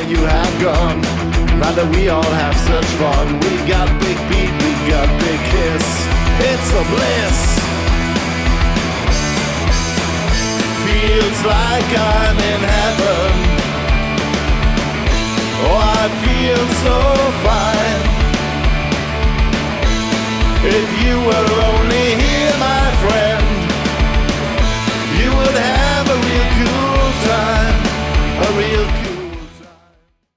you have gone. Now that we all have such fun, we got big beat, we got big kiss. It's a bliss. Feels like I'm in heaven. Oh, I feel so fine. If you were only here.